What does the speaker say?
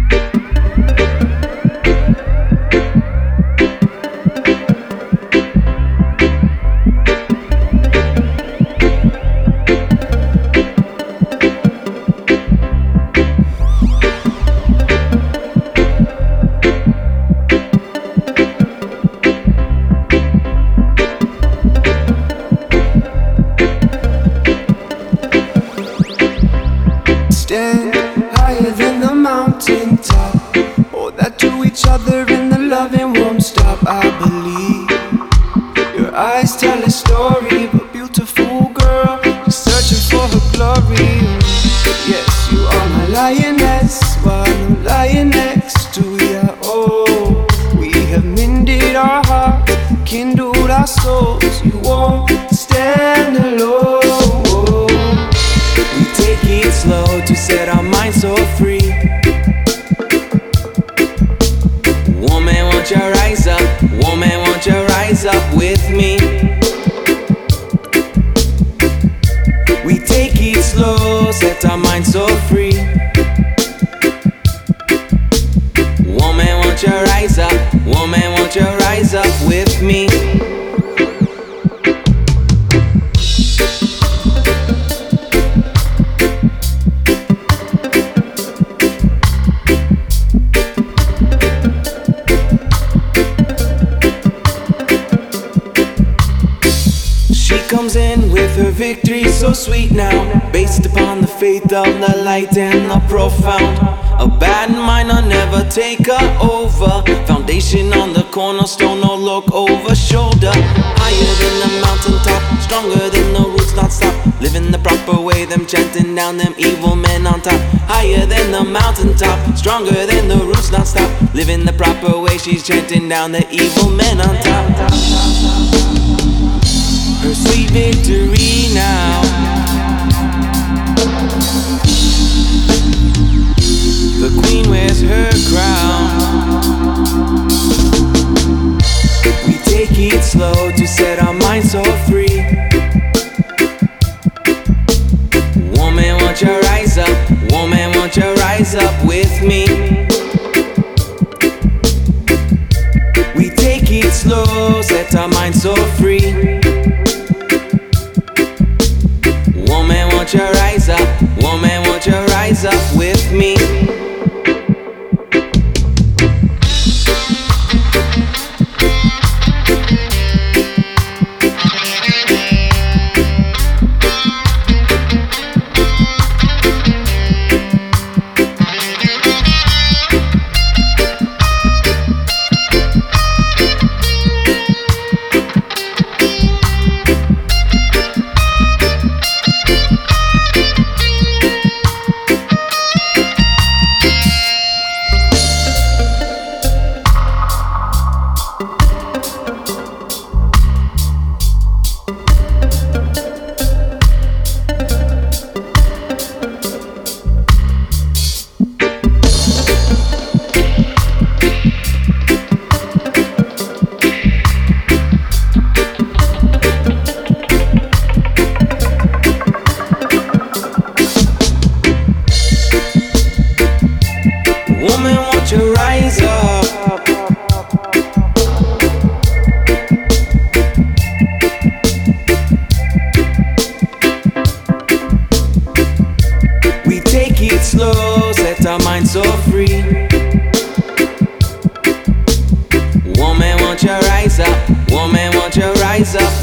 Stand higher than the mountaintop. Hold that to each other and the loving won't stop. I believe your eyes tell a story of a beautiful girl just searching for her glory. Yes, you are my lioness, while I'm lying next to you. Oh, we have mended our hearts, kindled our souls. You won't stand alone. We take it slow to set our minds so free. Woman, won't you rise up? Woman, won't you rise up with me? We take it slow, set our minds so free. Woman, won't you rise up? Woman, won't you rise up with me? Comes in with her victory so sweet now, based upon the faith of the light and the profound. A bad mind will never take her over. Foundation on the cornerstone, no look over shoulder. Higher than the mountaintop, stronger than the roots not stop. Living the proper way, them chanting down them evil men on top. Higher than the mountaintop, stronger than the roots not stop. Living the proper way, she's chanting down the evil men on top. Her sweet victory now. The queen wears her crown. We take it slow to set our minds so free. Woman, won't you rise up? Woman, won't you rise up with me? We take it slow, set our minds so free. Woman, won't you rise up? Woman, won't you rise up with me? Woman, won't you rise up? We take it slow, set our minds so free. Woman, won't you rise up? Woman, won't you rise up